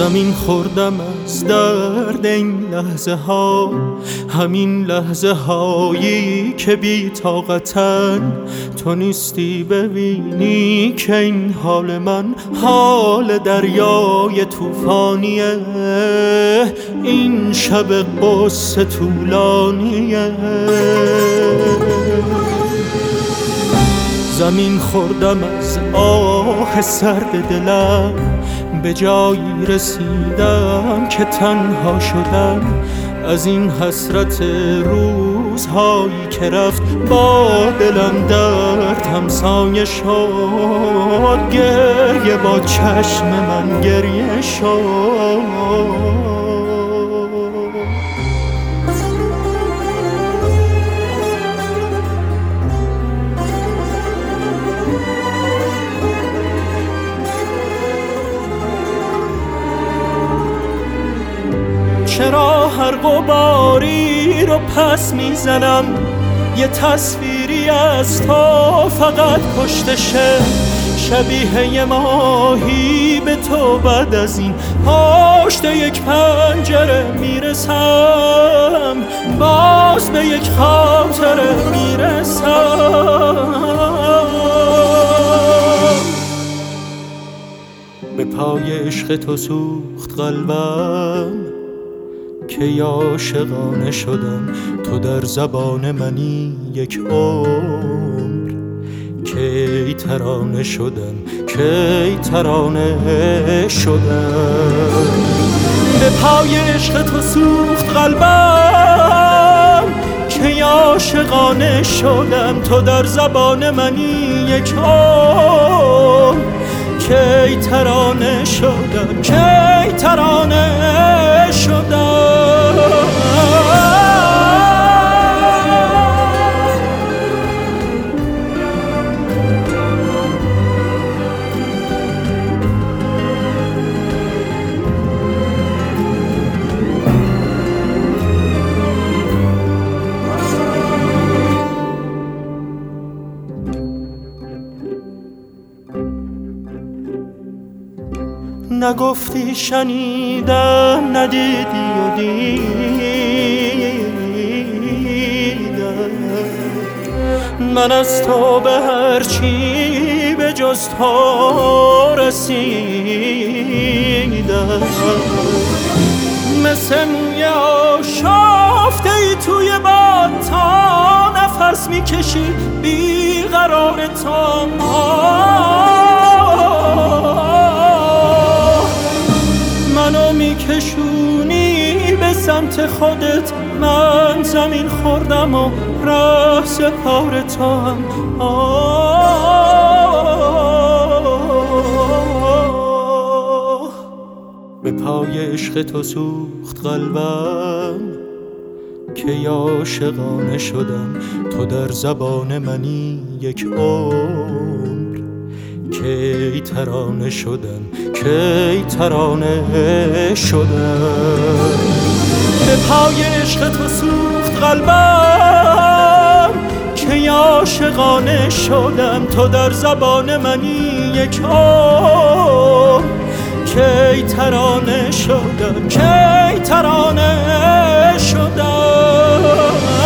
زمین خوردم از درد این لحظه ها، همین لحظه هایی که بی طاقتن. تو نیستی ببینی که این حال من حال دریای طوفانیه، این شب قصه طولانیه. زمین خوردم از آه سرد دلم، به جایی رسیدم که تنها شدم از این حسرت روزهایی که رفت. با دلم درد همسایه شد، گریه با چشم من گریه شد. چرا هر غباری رو پس میزنم، یه تصویری از تو فقط پشتشه، شبیه یه ماهی به تو بعد از این پشت یک پنجره میرسم، باز به یک خاطره میرسم. به پای عشق تو سوخت قلبم که عاشقانه شدم، تو در زبان منی یک عمر کی ترانه شدم، کی ترانه شدم. به پای عشق تو سوخت قلبم که عاشقانه شدم، تو در زبان منی یک عمر کی ترانه شدم، کی ترانه شدم. نگفتی شنیدم، ندیدی و دیدم، من از تو به هر چی به جز تو رسیدم. مثل موی آشفته ای توی باد، تا نفس میکشی بیقرار تو. منو میکشونی به سمت خودت، من زمین خوردم و راه سپار تو هم. به پای عشق تو سوخت قلبم که عاشقانه شدم، تو در زبان منی یک عمر کی ترانه شدم، کی ترانه شدم. به پای عشق تو سوخت قلبم که عاشقانه شدم، تو در زبان منی یک عمر کی ترانه شدم، کی ترانه شدم.